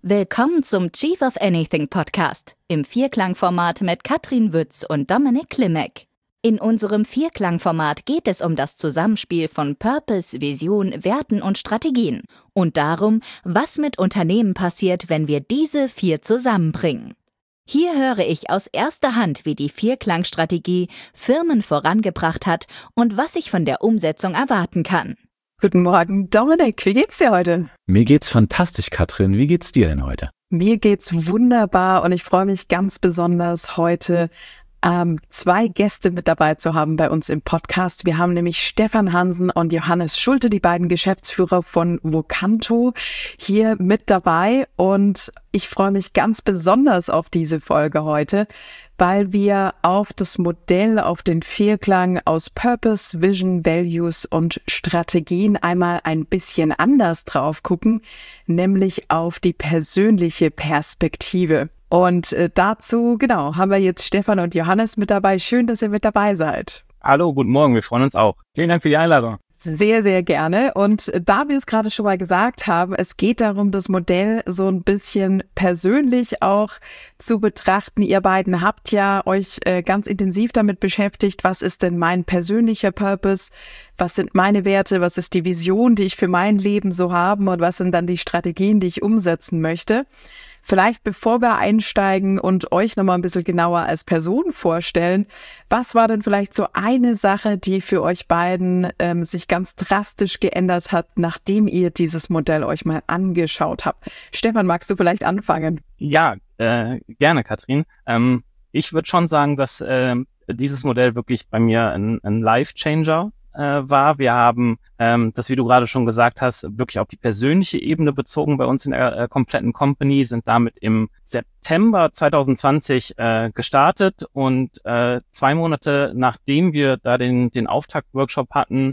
Willkommen zum Chief of Anything Podcast im Vierklangformat mit Katrin Wütz und Dominik Klimek. In unserem Vierklangformat geht es um das Zusammenspiel von Purpose, Vision, Werten und Strategien und darum, was mit Unternehmen passiert, wenn wir diese 4 zusammenbringen. Hier höre ich aus erster Hand, wie die Vierklangstrategie Firmen vorangebracht hat und was ich von der Umsetzung erwarten kann. Guten Morgen, Dominik. Wie geht's dir heute? Mir geht's fantastisch, Katrin. Wie geht's dir denn heute? Mir geht's wunderbar und ich freue mich ganz besonders heute 2 Gäste mit dabei zu haben bei uns im Podcast. Wir haben nämlich Stefan Hansen und Johannes Schulte, die beiden Geschäftsführer von Vocanto, hier mit dabei. Und ich freue mich ganz besonders auf diese Folge heute, weil wir auf das Modell, auf den Vierklang aus Purpose, Vision, Values und Strategien einmal ein bisschen anders drauf gucken, nämlich auf die persönliche Perspektive. Und dazu, haben wir jetzt Stefan und Johannes mit dabei. Schön, dass ihr mit dabei seid. Hallo, guten Morgen, wir freuen uns auch. Vielen Dank für die Einladung. Sehr, sehr gerne. Und da wir es gerade schon mal gesagt haben, es geht darum, das Modell so ein bisschen persönlich auch zu betrachten. Ihr beiden habt ja euch ganz intensiv damit beschäftigt, was ist denn mein persönlicher Purpose? Was sind meine Werte? Was ist die Vision, die ich für mein Leben so habe? Und was sind dann die Strategien, die ich umsetzen möchte? Vielleicht bevor wir einsteigen und euch nochmal ein bisschen genauer als Person vorstellen, was war denn vielleicht so eine Sache, die für euch beiden sich ganz drastisch geändert hat, nachdem ihr dieses Modell euch mal angeschaut habt? Stefan, magst du vielleicht anfangen? Ja, gerne, Katrin. Ich würde schon sagen, dass dieses Modell wirklich bei mir ein Life-Changer war. Wir haben das, wie du gerade schon gesagt hast, wirklich auf die persönliche Ebene bezogen bei uns in der kompletten Company, sind damit im September 2020 gestartet und 2 Monate nachdem wir da den Auftakt-Workshop hatten,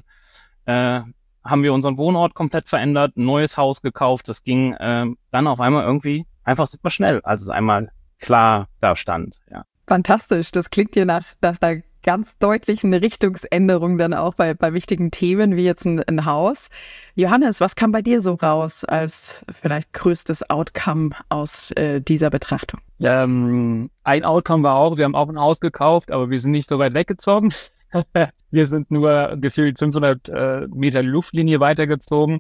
haben wir unseren Wohnort komplett verändert, ein neues Haus gekauft. Das ging dann auf einmal irgendwie einfach super schnell, als es einmal klar da stand. Ja. Fantastisch, das klingt dir nach einer ganz deutlichen Richtungsänderung dann auch bei wichtigen Themen wie jetzt ein Haus. Johannes, was kam bei dir so raus als vielleicht größtes Outcome aus dieser Betrachtung? Ein Outcome war auch, wir haben auch ein Haus gekauft, aber wir sind nicht so weit weggezogen. Wir sind nur gefühlt 500 Meter Luftlinie weitergezogen.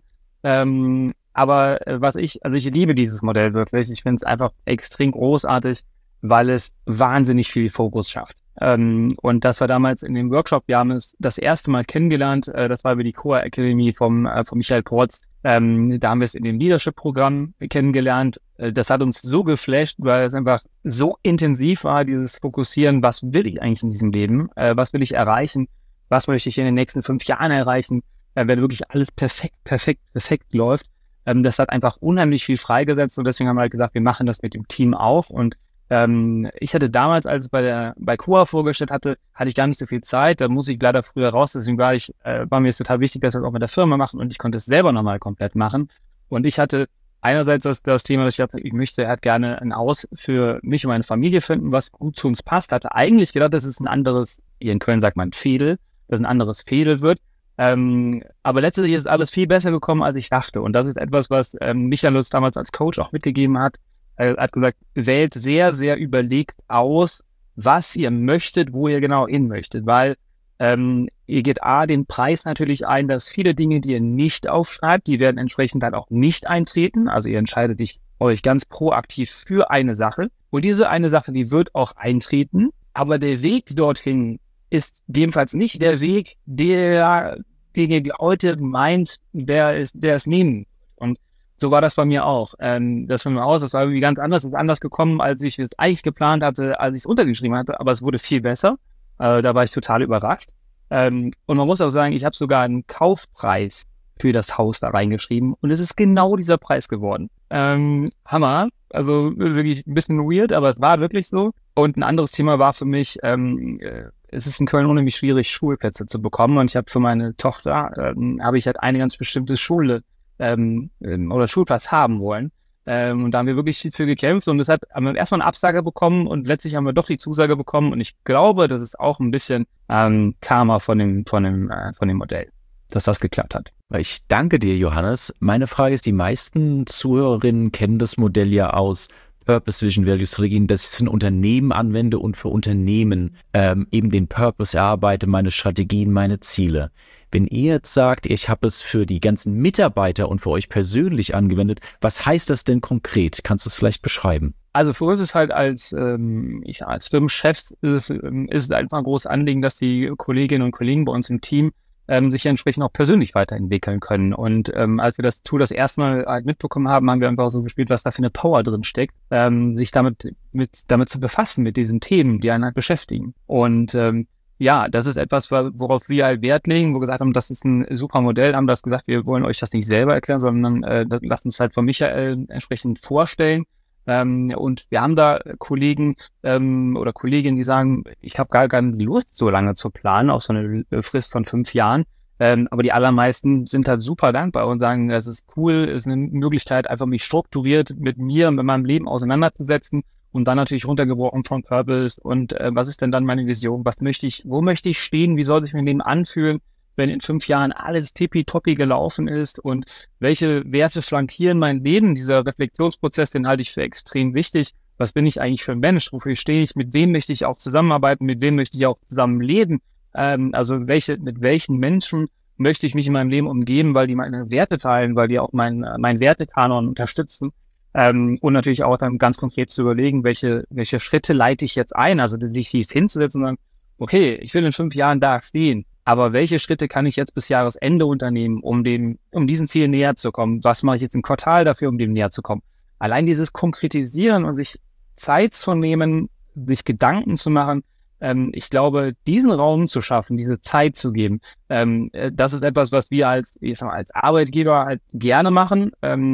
Aber ich liebe dieses Modell wirklich. Ich finde es einfach extrem großartig, weil es wahnsinnig viel Fokus schafft. Und das war damals in dem Workshop, wir haben es das erste Mal kennengelernt, das war über die Coa Academy von Michael Porz. Da haben wir es in dem Leadership-Programm kennengelernt. Das hat uns so geflasht, weil es einfach so intensiv war, dieses Fokussieren, was will ich eigentlich in diesem Leben, was will ich erreichen, was möchte ich in den nächsten 5 Jahren erreichen, wenn wirklich alles perfekt läuft. Das hat einfach unheimlich viel freigesetzt und deswegen haben wir halt gesagt, wir machen das mit dem Team auch. Und ich hatte damals, als es bei Coa vorgestellt hatte ich gar nicht so viel Zeit, da muss ich leider früher raus, deswegen war mir es total wichtig, dass wir das auch mit der Firma machen und ich konnte es selber nochmal komplett machen. Und ich hatte einerseits das Thema, dass ich dachte, ich möchte halt gerne ein Haus für mich und meine Familie finden, was gut zu uns passt. Hatte eigentlich gedacht, das ist ein anderes, hier in Köln sagt man Fädel, dass ein anderes Fädel wird. Aber letztendlich ist alles viel besser gekommen, als ich dachte. Und das ist etwas, was Michael uns damals als Coach auch mitgegeben hat. Er hat gesagt, wählt sehr, sehr überlegt aus, was ihr möchtet, wo ihr genau hin möchtet, weil ihr geht den Preis natürlich ein, dass viele Dinge, die ihr nicht aufschreibt, die werden entsprechend dann auch nicht eintreten. Also ihr entscheidet euch ganz proaktiv für eine Sache und diese eine Sache, die wird auch eintreten, aber der Weg dorthin ist jedenfalls nicht der Weg, den ihr heute meint, der es nehmen. Und so war das bei mir auch. Das war irgendwie ganz anders, ist anders gekommen, als ich es eigentlich geplant hatte, als ich es untergeschrieben hatte, aber es wurde viel besser. Da war ich total überrascht. Und man muss auch sagen, ich habe sogar einen Kaufpreis für das Haus da reingeschrieben und es ist genau dieser Preis geworden. Hammer, also wirklich ein bisschen weird, aber es war wirklich so. Und ein anderes Thema war für mich, es ist in Köln unheimlich schwierig, Schulplätze zu bekommen und ich habe für meine Tochter, habe ich halt eine ganz bestimmte Schule oder Schulplatz haben wollen. Und da haben wir wirklich viel für gekämpft und haben wir erstmal eine Absage bekommen und letztlich haben wir doch die Zusage bekommen und ich glaube, das ist auch ein bisschen Karma von dem Modell. dass das geklappt hat. Ich danke dir, Johannes. Meine Frage ist, die meisten Zuhörerinnen kennen das Modell ja aus Purpose, Vision, Value, Strategien, dass ich es für ein Unternehmen anwende und für Unternehmen eben den Purpose erarbeite, meine Strategien, meine Ziele. Wenn ihr jetzt sagt, ich habe es für die ganzen Mitarbeiter und für euch persönlich angewendet, was heißt das denn konkret? Kannst du es vielleicht beschreiben? Also für uns ist halt als Firmenchefs ist es einfach ein großes Anliegen, dass die Kolleginnen und Kollegen bei uns im Team sich entsprechend auch persönlich weiterentwickeln können. Und als wir das Tool das erste Mal halt mitbekommen haben, haben wir einfach so gespielt, was da für eine Power drin steckt, sich damit zu befassen, mit diesen Themen, die einen halt beschäftigen. Und ja, das ist etwas, worauf wir halt Wert legen, wo wir gesagt haben, das ist ein super Modell, haben das gesagt, wir wollen euch das nicht selber erklären, sondern lasst uns halt von Michael entsprechend vorstellen. Und wir haben da Kollegen oder Kolleginnen, die sagen, ich habe gar keine Lust, so lange zu planen, auf so eine Frist von 5 Jahren. Aber die allermeisten sind halt super dankbar und sagen, das ist cool, ist eine Möglichkeit, einfach mich strukturiert mit mir und mit meinem Leben auseinanderzusetzen und dann natürlich runtergebrochen von Purpose und was ist denn dann meine Vision, wo möchte ich stehen, wie soll sich mein Leben anfühlen, wenn in 5 Jahren alles tippitoppi gelaufen ist und welche Werte flankieren mein Leben. Dieser Reflexionsprozess, den halte ich für extrem wichtig. Was bin ich eigentlich für ein Mensch? Wofür stehe ich? Mit wem möchte ich auch zusammenarbeiten? Mit wem möchte ich auch zusammenleben? Also mit welchen Menschen möchte ich mich in meinem Leben umgeben, weil die meine Werte teilen, weil die auch mein Wertekanon unterstützen. Und natürlich auch dann ganz konkret zu überlegen, welche Schritte leite ich jetzt ein? Also sich hinzusetzen und sagen, okay, ich will in 5 Jahren da stehen. Aber welche Schritte kann ich jetzt bis Jahresende unternehmen, um diesen Ziel näher zu kommen? Was mache ich jetzt im Quartal dafür, um dem näher zu kommen? Allein dieses Konkretisieren und sich Zeit zu nehmen, sich Gedanken zu machen, ich glaube, diesen Raum zu schaffen, diese Zeit zu geben, das ist etwas, was wir als Arbeitgeber halt gerne machen.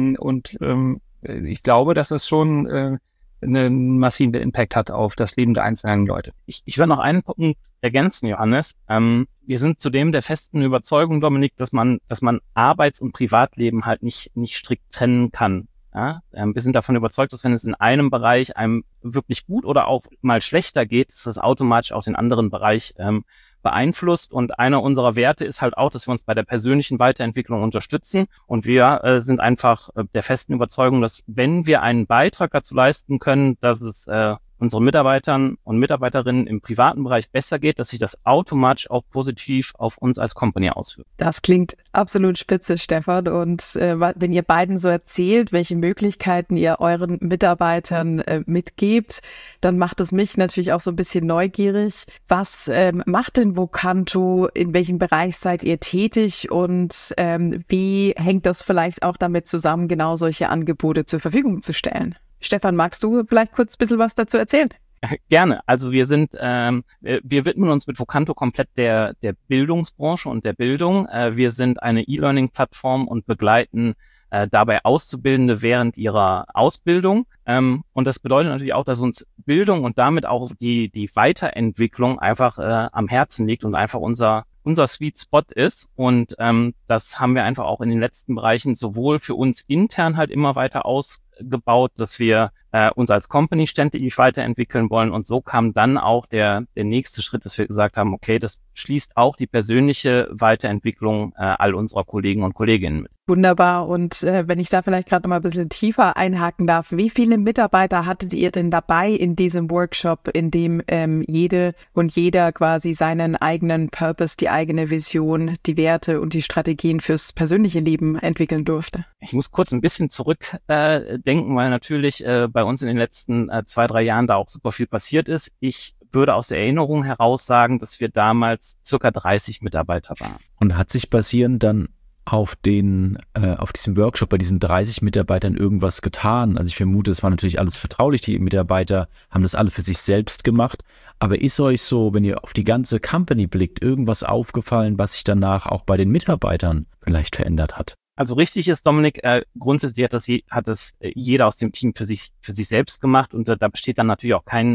Ich glaube, dass es schon einen massiven Impact hat auf das Leben der einzelnen Leute. Ich will noch einen Punkt ergänzen, Johannes. Wir sind zudem der festen Überzeugung, Dominik, dass man Arbeits- und Privatleben halt nicht strikt trennen kann. Ja? Wir sind davon überzeugt, dass wenn es in einem Bereich einem wirklich gut oder auch mal schlechter geht, dass das automatisch auch den anderen Bereich beeinflusst. Und einer unserer Werte ist halt auch, dass wir uns bei der persönlichen Weiterentwicklung unterstützen. Und wir sind einfach der festen Überzeugung, dass wenn wir einen Beitrag dazu leisten können, dass es unseren Mitarbeitern und Mitarbeiterinnen im privaten Bereich besser geht, dass sich das automatisch auch positiv auf uns als Company auswirkt. Das klingt absolut spitze, Stefan. Und wenn ihr beiden so erzählt, welche Möglichkeiten ihr euren Mitarbeitern mitgebt, dann macht es mich natürlich auch so ein bisschen neugierig. Was macht denn Vocanto? In welchem Bereich seid ihr tätig? Und wie hängt das vielleicht auch damit zusammen, genau solche Angebote zur Verfügung zu stellen? Stefan, magst du vielleicht kurz ein bisschen was dazu erzählen? Gerne. Also wir widmen uns mit Vocanto komplett der Bildungsbranche und der Bildung. Wir sind eine E-Learning-Plattform und begleiten dabei Auszubildende während ihrer Ausbildung. Und das bedeutet natürlich auch, dass uns Bildung und damit auch die Weiterentwicklung einfach am Herzen liegt und einfach unser Sweet Spot ist. Und das haben wir einfach auch in den letzten Bereichen sowohl für uns intern halt immer weiter ausgebaut, dass wir uns als Company ständig weiterentwickeln wollen. Und so kam dann auch der nächste Schritt, dass wir gesagt haben, okay, das schließt auch die persönliche Weiterentwicklung all unserer Kollegen und Kolleginnen mit. Wunderbar. Und wenn ich da vielleicht gerade noch mal ein bisschen tiefer einhaken darf, wie viele Mitarbeiter hattet ihr denn dabei in diesem Workshop, in dem jede und jeder quasi seinen eigenen Purpose, die eigene Vision, die Werte und die Strategien fürs persönliche Leben entwickeln durfte? Ich muss kurz ein bisschen zurückdenken, weil natürlich bei uns in den letzten 2-3 Jahren da auch super viel passiert ist. Ich würde aus der Erinnerung heraus sagen, dass wir damals circa 30 Mitarbeiter waren. Und hat sich basierend dann auf diesem Workshop bei diesen 30 Mitarbeitern irgendwas getan? Also ich vermute, es war natürlich alles vertraulich. Die Mitarbeiter haben das alle für sich selbst gemacht. Aber ist euch so, wenn ihr auf die ganze Company blickt, irgendwas aufgefallen, was sich danach auch bei den Mitarbeitern vielleicht verändert hat? Also richtig ist, Dominik, grundsätzlich hat das jeder aus dem Team für sich selbst gemacht und da besteht dann natürlich auch kein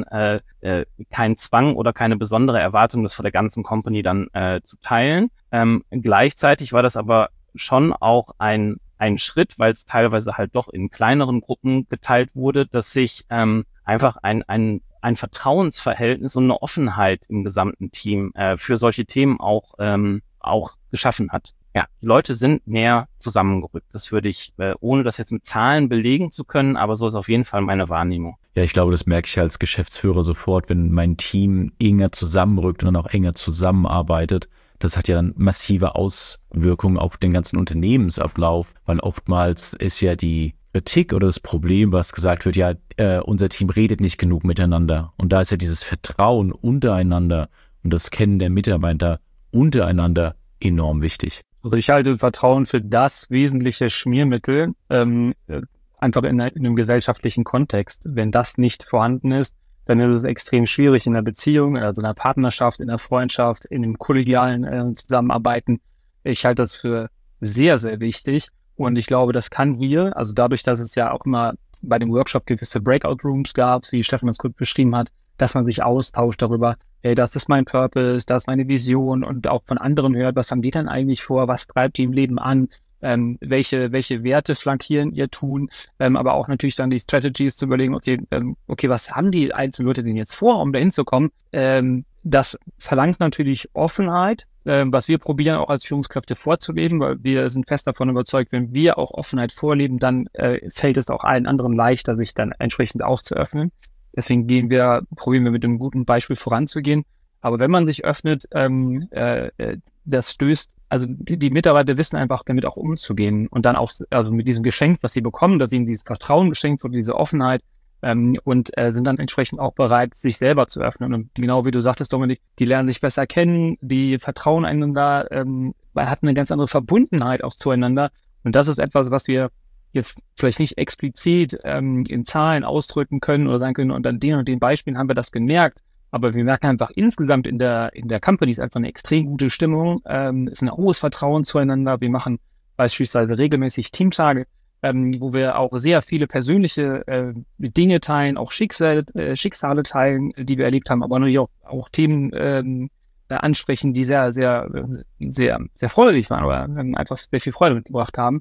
Zwang oder keine besondere Erwartung, das vor der ganzen Company dann zu teilen. Gleichzeitig war das aber schon auch ein Schritt, weil es teilweise halt doch in kleineren Gruppen geteilt wurde, dass sich einfach ein Vertrauensverhältnis und eine Offenheit im gesamten Team für solche Themen auch geschaffen hat. Ja, die Leute sind mehr zusammengerückt. Das würde ich, ohne das jetzt mit Zahlen belegen zu können, aber so ist auf jeden Fall meine Wahrnehmung. Ja, ich glaube, das merke ich als Geschäftsführer sofort, wenn mein Team enger zusammenrückt und dann auch enger zusammenarbeitet. Das hat ja dann massive Auswirkungen auf den ganzen Unternehmensablauf, weil oftmals ist ja die Kritik oder das Problem, was gesagt wird, ja, unser Team redet nicht genug miteinander. Und da ist ja dieses Vertrauen untereinander und das Kennen der Mitarbeiter untereinander enorm wichtig. Also ich halte Vertrauen für das wesentliche Schmiermittel, einfach in einem gesellschaftlichen Kontext. Wenn das nicht vorhanden ist, dann ist es extrem schwierig in der Beziehung, also in der Partnerschaft, in der Freundschaft, in dem kollegialen Zusammenarbeiten. Ich halte das für sehr, sehr wichtig. Und ich glaube, das kann hier, also dadurch, dass es ja auch immer bei dem Workshop gewisse Breakout-Rooms gab, wie Stefan das kurz beschrieben hat, dass man sich austauscht darüber, hey, das ist mein Purpose, das ist meine Vision und auch von anderen hört, was haben die denn eigentlich vor, was treibt die im Leben an, welche Werte flankieren ihr Tun, aber auch natürlich dann die Strategies zu überlegen, okay, was haben die einzelnen Leute denn jetzt vor, um da hinzukommen? Das verlangt natürlich Offenheit, was wir probieren auch als Führungskräfte vorzuleben, weil wir sind fest davon überzeugt, wenn wir auch Offenheit vorleben, dann fällt es auch allen anderen leichter, sich dann entsprechend auch zu öffnen. Deswegen probieren wir mit einem guten Beispiel voranzugehen. Aber wenn man sich öffnet, das stößt, also die Mitarbeiter wissen einfach, damit auch umzugehen und dann auch, also mit diesem Geschenk, was sie bekommen, dass ihnen dieses Vertrauen geschenkt wird, diese Offenheit, und sind dann entsprechend auch bereit, sich selber zu öffnen. Und genau wie du sagtest, Dominik, die lernen sich besser kennen, die vertrauen einander, hat eine ganz andere Verbundenheit auch zueinander. Und das ist etwas, was wir jetzt vielleicht nicht explizit in Zahlen ausdrücken können oder sagen können, und an den und den Beispielen haben wir das gemerkt. Aber wir merken einfach insgesamt in der Company ist einfach eine extrem gute Stimmung, ist ein hohes Vertrauen zueinander. Wir machen beispielsweise regelmäßig Teamtage, wo wir auch sehr viele persönliche Dinge teilen, auch Schicksale teilen, die wir erlebt haben, aber natürlich auch Themen ansprechen, die sehr, sehr, sehr, sehr freudig waren oder einfach sehr viel Freude mitgebracht haben.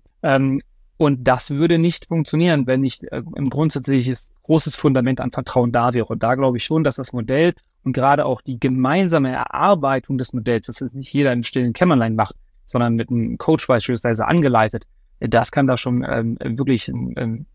Und das würde nicht funktionieren, wenn nicht ein grundsätzliches großes Fundament an Vertrauen da wäre. Und da glaube ich schon, dass das Modell und gerade auch die gemeinsame Erarbeitung des Modells, dass es nicht jeder im stillen Kämmerlein macht, sondern mit einem Coach beispielsweise angeleitet, das kann da schon wirklich einen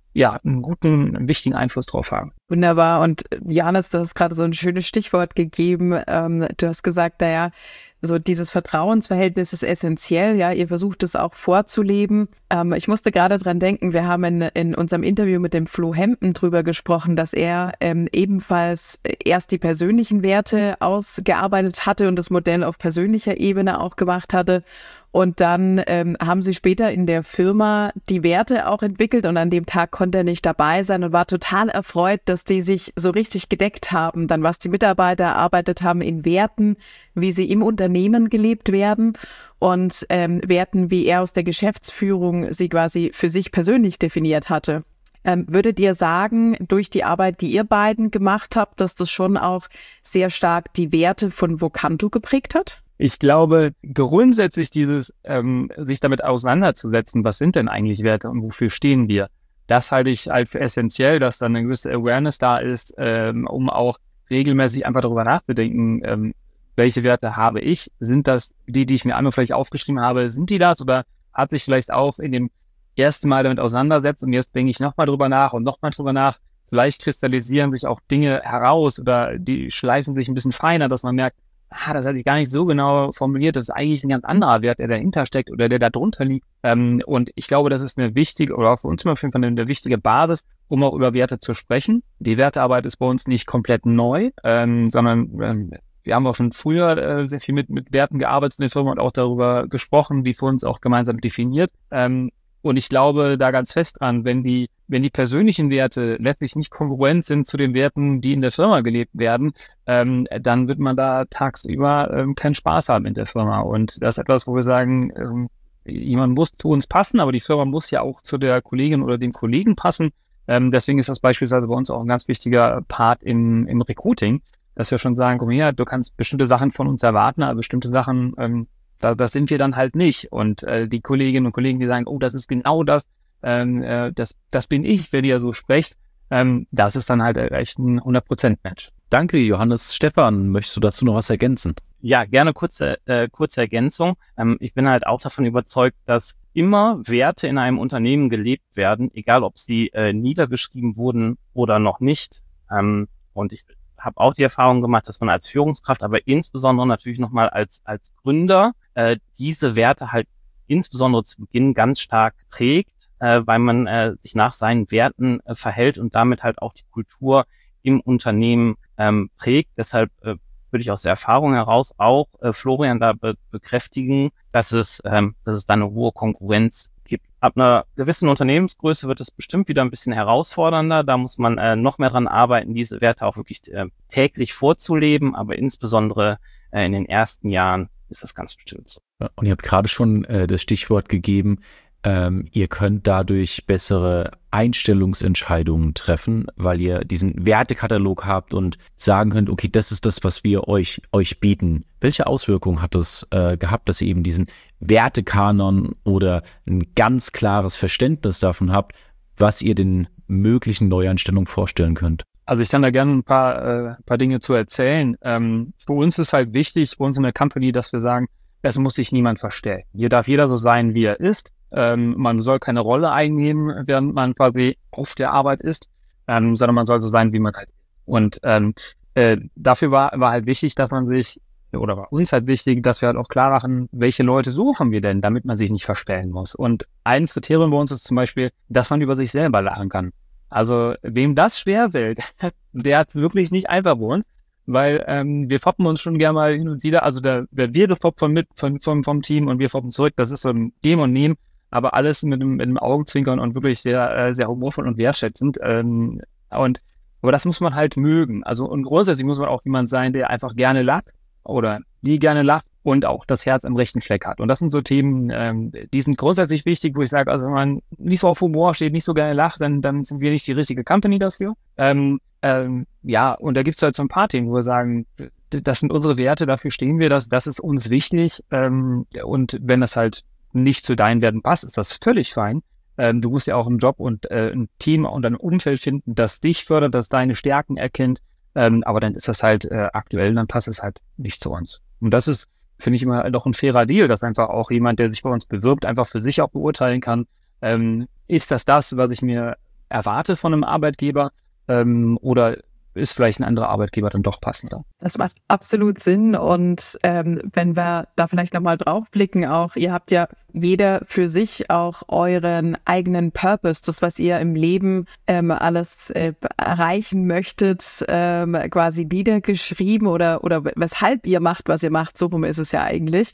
wichtigen Einfluss drauf haben. Wunderbar. Und Johannes, du hast gerade so ein schönes Stichwort gegeben. Du hast gesagt, naja, so dieses Vertrauensverhältnis ist essentiell, ja, ihr versucht es auch vorzuleben. Ich musste gerade dran denken, wir haben in unserem Interview mit dem Flo Hempen drüber gesprochen, dass er ebenfalls erst die persönlichen Werte ausgearbeitet hatte und das Modell auf persönlicher Ebene auch gemacht hatte. Und dann haben sie später in der Firma die Werte auch entwickelt und an dem Tag konnte er nicht dabei sein und war total erfreut, dass die sich so richtig gedeckt haben, dann was die Mitarbeiter erarbeitet haben in Werten, wie sie im Unternehmen gelebt werden und Werten, wie er aus der Geschäftsführung sie quasi für sich persönlich definiert hatte. Würdet ihr sagen, durch die Arbeit, die ihr beiden gemacht habt, dass das schon auch sehr stark die Werte von Vocanto geprägt hat? Ich glaube, grundsätzlich dieses, sich damit auseinanderzusetzen, was sind denn eigentlich Werte und wofür stehen wir, das halte ich halt für essentiell, dass da eine gewisse Awareness da ist, um auch regelmäßig einfach darüber nachzudenken, welche Werte habe ich? Sind das die ich mir einmal vielleicht aufgeschrieben habe, sind die das? Oder hat sich vielleicht auch in dem ersten Mal damit auseinandersetzt und jetzt denke ich nochmal drüber nach und nochmal drüber nach. Vielleicht kristallisieren sich auch Dinge heraus oder die schleifen sich ein bisschen feiner, dass man merkt, das hatte ich gar nicht so genau formuliert, das ist eigentlich ein ganz anderer Wert, der dahinter steckt oder der da drunter liegt. Und ich glaube, das ist eine wichtige, oder für uns auf jeden Fall eine wichtige Basis, um auch über Werte zu sprechen. Die Wertearbeit ist bei uns nicht komplett neu, sondern wir haben auch schon früher sehr viel mit Werten gearbeitet in der Firma und auch darüber gesprochen, die für uns auch gemeinsam definiert. Und ich glaube da ganz fest dran, wenn die persönlichen Werte letztlich nicht kongruent sind zu den Werten, die in der Firma gelebt werden, dann wird man da tagsüber keinen Spaß haben in der Firma. Und das ist etwas, wo wir sagen, jemand muss zu uns passen, aber die Firma muss ja auch zu der Kollegin oder dem Kollegen passen. Deswegen ist das beispielsweise bei uns auch ein ganz wichtiger Part im Recruiting, dass wir schon sagen, komm her, du kannst bestimmte Sachen von uns erwarten, aber bestimmte Sachen das sind wir dann halt nicht. Und die Kolleginnen und Kollegen, die sagen, oh, das ist genau das, das bin ich, wenn ihr so sprecht, das ist dann halt echt ein 100%-Match. Danke, Johannes. Stefan, möchtest du dazu noch was ergänzen? Ja, gerne kurze Ergänzung. Ich bin halt auch davon überzeugt, dass immer Werte in einem Unternehmen gelebt werden, egal ob sie niedergeschrieben wurden oder noch nicht. Und ich habe auch die Erfahrung gemacht, dass man als Führungskraft, aber insbesondere natürlich nochmal als Gründer, diese Werte halt insbesondere zu Beginn ganz stark prägt, weil man sich nach seinen Werten verhält und damit halt auch die Kultur im Unternehmen prägt. Deshalb würde ich aus der Erfahrung heraus auch Florian da bekräftigen, dass es da eine hohe Konkurrenz gibt. Ab einer gewissen Unternehmensgröße wird es bestimmt wieder ein bisschen herausfordernder. Da muss man noch mehr dran arbeiten, diese Werte auch wirklich täglich vorzuleben, aber insbesondere in den ersten Jahren ist das ganz bestimmt so. Und ihr habt gerade schon das Stichwort gegeben, ihr könnt dadurch bessere Einstellungsentscheidungen treffen, weil ihr diesen Wertekatalog habt und sagen könnt, okay, das ist das, was wir euch bieten. Welche Auswirkungen hat das gehabt, dass ihr eben diesen Wertekanon oder ein ganz klares Verständnis davon habt, was ihr den möglichen Neueinstellungen vorstellen könnt? Also ich kann da gerne ein paar Dinge zu erzählen. Für uns ist halt wichtig, bei uns in der Company, dass wir sagen, es muss sich niemand verstellen. Hier darf jeder so sein, wie er ist. Man soll keine Rolle einnehmen, während man quasi auf der Arbeit ist, sondern man soll so sein, wie man halt ist. Und dafür war halt wichtig, dass man sich, oder war uns halt wichtig, dass wir halt auch klar machen, welche Leute suchen wir denn, damit man sich nicht verstellen muss. Und ein Kriterium bei uns ist zum Beispiel, dass man über sich selber lachen kann. Also wem das schwerfällt, der hat wirklich nicht einfach bei uns, weil wir foppen uns schon gerne mal hin und wieder, also der wir foppt vom Team und wir foppen zurück, das ist so ein Geben und Nehmen, aber alles mit einem Augenzwinkern und wirklich sehr, sehr humorvoll und wertschätzend. Aber das muss man halt mögen. Also und grundsätzlich muss man auch jemand sein, der einfach gerne lacht oder die gerne lacht und auch das Herz am rechten Fleck hat. Und das sind so Themen, die sind grundsätzlich wichtig, wo ich sage, also wenn man nicht so auf Humor steht, nicht so gerne lacht, dann sind wir nicht die richtige Company dafür. Ja, und da gibt's halt so ein paar Themen, wo wir sagen, das sind unsere Werte, dafür stehen wir, das ist uns wichtig. Und wenn das halt nicht zu deinen Werten passt, ist das völlig fein. Du musst ja auch im Job und ein Team und ein Umfeld finden, das dich fördert, das deine Stärken erkennt. Aber dann ist das halt aktuell, dann passt es halt nicht zu uns. Und das ist, finde ich, immer doch ein fairer Deal, dass einfach auch jemand, der sich bei uns bewirbt, einfach für sich auch beurteilen kann, ist das, was ich mir erwarte von einem Arbeitgeber, oder ist vielleicht ein anderer Arbeitgeber dann doch passender. Das macht absolut Sinn und wenn wir da vielleicht nochmal drauf blicken, auch ihr habt ja jeder für sich auch euren eigenen Purpose, das, was ihr im Leben alles erreichen möchtet, quasi niedergeschrieben oder weshalb ihr macht, was ihr macht, so rum ist es ja eigentlich.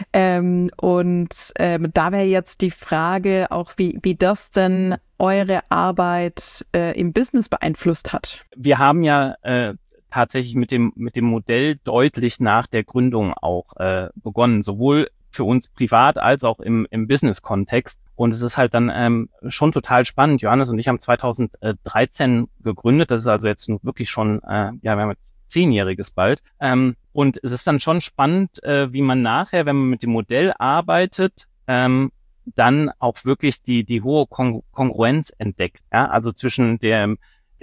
Und da wäre jetzt die Frage auch, wie das denn eure Arbeit im Business beeinflusst hat. Wir haben ja tatsächlich mit dem Modell deutlich nach der Gründung auch begonnen, sowohl für uns privat als auch im Business-Kontext. Und es ist halt dann schon total spannend. Johannes und ich haben 2013 gegründet. Das ist also jetzt wirklich schon, wir haben jetzt 10-jähriges bald. Und es ist dann schon spannend, wie man nachher, wenn man mit dem Modell arbeitet, dann auch wirklich die hohe Kongruenz entdeckt. Ja? Also zwischen dem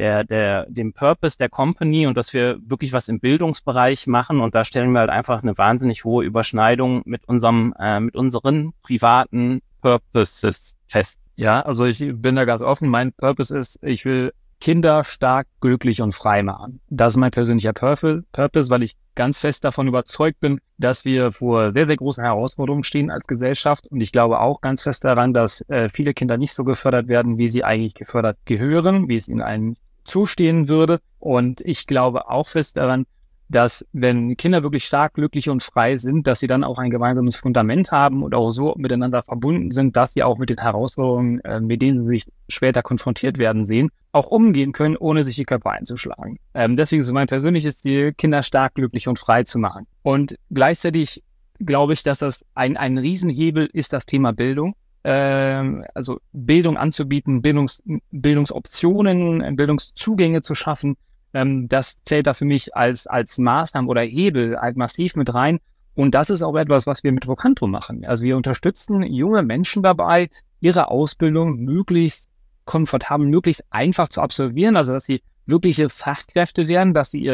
Purpose der Company und dass wir wirklich was im Bildungsbereich machen, und da stellen wir halt einfach eine wahnsinnig hohe Überschneidung mit unseren privaten Purposes fest. Ja, also ich bin da ganz offen. Mein Purpose ist, ich will Kinder stark, glücklich und frei machen. Das ist mein persönlicher Purpose, weil ich ganz fest davon überzeugt bin, dass wir vor sehr, sehr großen Herausforderungen stehen als Gesellschaft. Und ich glaube auch ganz fest daran, dass viele Kinder nicht so gefördert werden, wie sie eigentlich gefördert gehören, wie es ihnen eigentlich zustehen würde. Und ich glaube auch fest daran, dass wenn Kinder wirklich stark, glücklich und frei sind, dass sie dann auch ein gemeinsames Fundament haben und auch so miteinander verbunden sind, dass sie auch mit den Herausforderungen, mit denen sie sich später konfrontiert werden sehen, auch umgehen können, ohne sich die Köpfe einzuschlagen. Deswegen ist mein persönliches Ziel, Kinder stark, glücklich und frei zu machen. Und gleichzeitig glaube ich, dass das ein Riesenhebel ist, das Thema Bildung. Also Bildung anzubieten, Bildungsoptionen, Bildungszugänge zu schaffen. Das zählt da für mich als Maßnahme oder Hebel halt massiv mit rein. Und das ist auch etwas, was wir mit Vocanto machen. Also wir unterstützen junge Menschen dabei, ihre Ausbildung möglichst komfortabel, möglichst einfach zu absolvieren. Also dass sie wirkliche Fachkräfte werden, dass sie ihren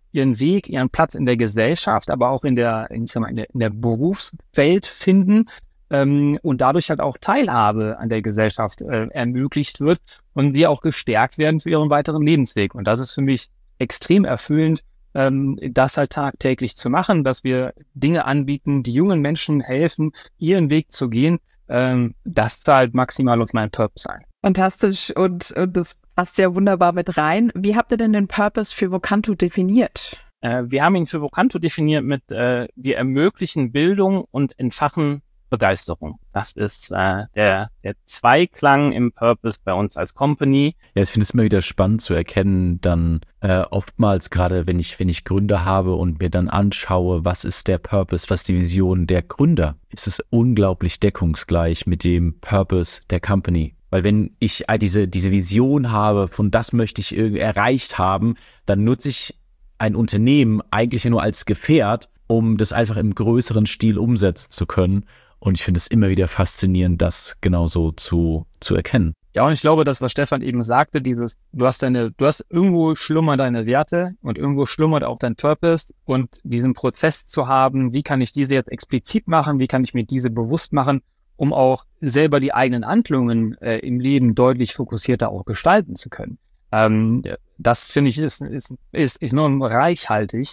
ihren Weg, ihren Platz in der Gesellschaft, aber auch in der Berufswelt finden, und dadurch halt auch Teilhabe an der Gesellschaft ermöglicht wird und sie auch gestärkt werden für ihren weiteren Lebensweg. Und das ist für mich extrem erfüllend, das halt tagtäglich zu machen, dass wir Dinge anbieten, die jungen Menschen helfen, ihren Weg zu gehen. Das zahlt maximal auf meinen Purpose ein. Fantastisch und das passt ja wunderbar mit rein. Wie habt ihr denn den Purpose für Vocanto definiert? Wir haben ihn für Vocanto definiert mit wir ermöglichen Bildung und entfachen Begeisterung. Das ist der Zweiklang im Purpose bei uns als Company. Ja, ich finde es immer wieder spannend zu erkennen, dann oftmals gerade, wenn ich Gründer habe und mir dann anschaue, was ist der Purpose, was die Vision der Gründer, ist es unglaublich deckungsgleich mit dem Purpose der Company. Weil wenn ich diese Vision habe, von das möchte ich irgendwie erreicht haben, dann nutze ich ein Unternehmen eigentlich nur als Gefährt, um das einfach im größeren Stil umsetzen zu können. Und ich finde es immer wieder faszinierend, das genauso zu erkennen. Ja, und ich glaube, das, was Stefan eben sagte, du hast irgendwo schlummern deine Werte und irgendwo schlummert auch dein Purpose, und diesen Prozess zu haben, wie kann ich diese jetzt explizit machen, wie kann ich mir diese bewusst machen, um auch selber die eigenen Handlungen im Leben deutlich fokussierter auch gestalten zu können. Das finde ich ist enorm reichhaltig.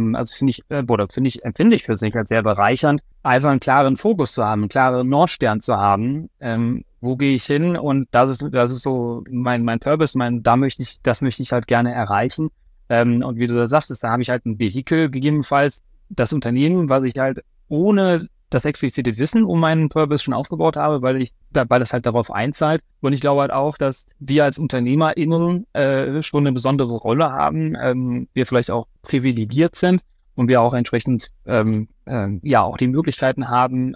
Empfinde ich für sich als sehr bereichernd, einfach einen klaren Fokus zu haben, einen klaren Nordstern zu haben. Wo gehe ich hin? Und das ist so mein Purpose, das möchte ich halt gerne erreichen. Und wie du da sagtest, da habe ich halt ein Vehikel, gegebenenfalls das Unternehmen, was ich halt ohne das explizite Wissen um meinen Purpose schon aufgebaut habe, weil das halt darauf einzahlt. Und ich glaube halt auch, dass wir als UnternehmerInnen schon eine besondere Rolle haben, wir vielleicht auch privilegiert sind und wir auch entsprechend auch die Möglichkeiten haben,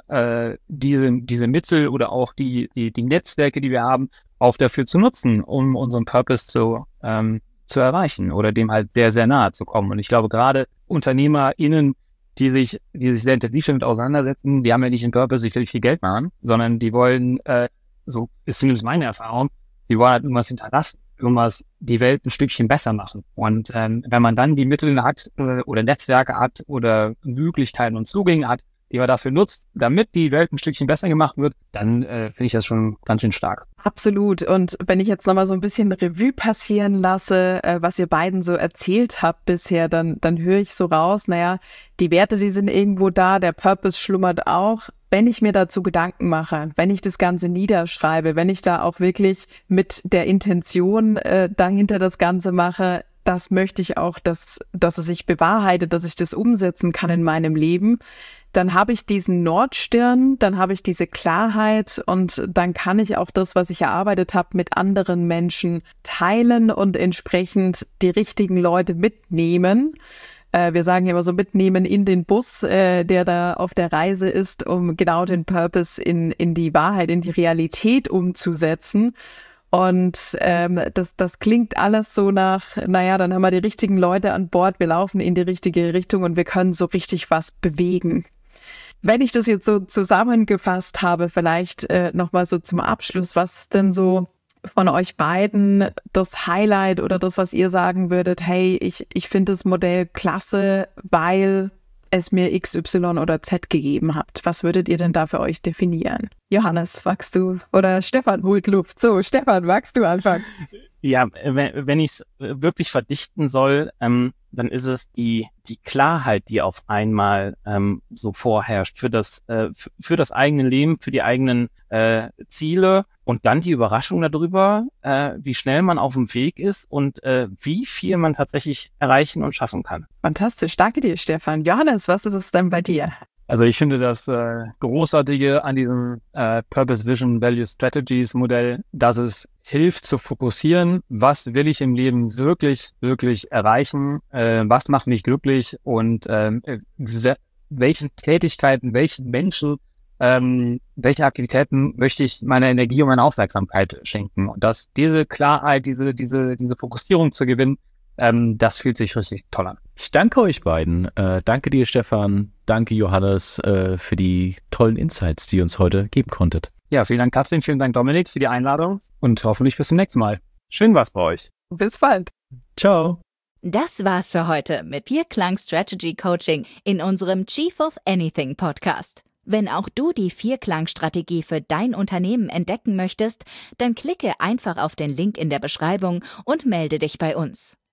diese Mittel oder auch die Netzwerke, die wir haben, auch dafür zu nutzen, um unseren Purpose zu erreichen oder dem halt sehr, sehr nahe zu kommen. Und ich glaube, gerade UnternehmerInnen, die sich sehr intensiv damit auseinandersetzen, die haben ja nicht den Purpose, sich viel Geld machen, sondern die wollen, so ist zumindest meine Erfahrung, die wollen halt irgendwas hinterlassen, die Welt ein Stückchen besser machen. Und wenn man dann die Mittel hat oder Netzwerke hat oder Möglichkeiten und Zugänge hat, die man dafür nutzt, damit die Welt ein Stückchen besser gemacht wird, dann finde ich das schon ganz schön stark. Absolut. Und wenn ich jetzt nochmal so ein bisschen Revue passieren lasse, was ihr beiden so erzählt habt bisher, dann höre ich so raus, naja, die Werte, die sind irgendwo da, der Purpose schlummert auch. Wenn ich mir dazu Gedanken mache, wenn ich das Ganze niederschreibe, wenn ich da auch wirklich mit der Intention dahinter das Ganze mache, das möchte ich auch, dass es sich bewahrheitet, dass ich das umsetzen kann in meinem Leben, dann habe ich diesen Nordstern, dann habe ich diese Klarheit und dann kann ich auch das, was ich erarbeitet habe, mit anderen Menschen teilen und entsprechend die richtigen Leute mitnehmen. Wir sagen ja immer so, mitnehmen in den Bus, der da auf der Reise ist, um genau den Purpose in die Wahrheit, in die Realität umzusetzen. Und das klingt alles so nach, naja, dann haben wir die richtigen Leute an Bord, wir laufen in die richtige Richtung und wir können so richtig was bewegen. Wenn ich das jetzt so zusammengefasst habe, vielleicht nochmal so zum Abschluss, was ist denn so von euch beiden das Highlight oder das, was ihr sagen würdet, hey, ich finde das Modell klasse, weil es mir X, Y oder Z gegeben habt. Was würdet ihr denn da für euch definieren? Johannes, magst du? Oder Stefan holt Luft. So, Stefan, magst du anfangen? Ja, wenn ich es wirklich verdichten soll, dann ist es die Klarheit, die auf einmal so vorherrscht für das eigene Leben, für die eigenen Ziele und dann die Überraschung darüber, wie schnell man auf dem Weg ist und wie viel man tatsächlich erreichen und schaffen kann. Fantastisch, danke dir, Stefan. Johannes, was ist es denn bei dir? Also ich finde das Großartige an diesem Purpose Vision Value Strategies Modell, dass es hilft zu fokussieren, was will ich im Leben wirklich, wirklich erreichen, was macht mich glücklich und welchen Tätigkeiten, welchen Menschen, welche Aktivitäten möchte ich meiner Energie und meiner Aufmerksamkeit schenken. Und dass diese Klarheit, diese Fokussierung zu gewinnen, das fühlt sich richtig toll an. Ich danke euch beiden. Danke dir, Stefan. Danke, Johannes, für die tollen Insights, die ihr uns heute geben konntet. Ja, vielen Dank, Katrin. Vielen Dank, Dominik, für die Einladung und hoffentlich bis zum nächsten Mal. Schön war's bei euch. Bis bald. Ciao. Das war's für heute mit Vierklang Strategy Coaching in unserem Chief of Anything Podcast. Wenn auch du die Vierklang-Strategie für dein Unternehmen entdecken möchtest, dann klicke einfach auf den Link in der Beschreibung und melde dich bei uns.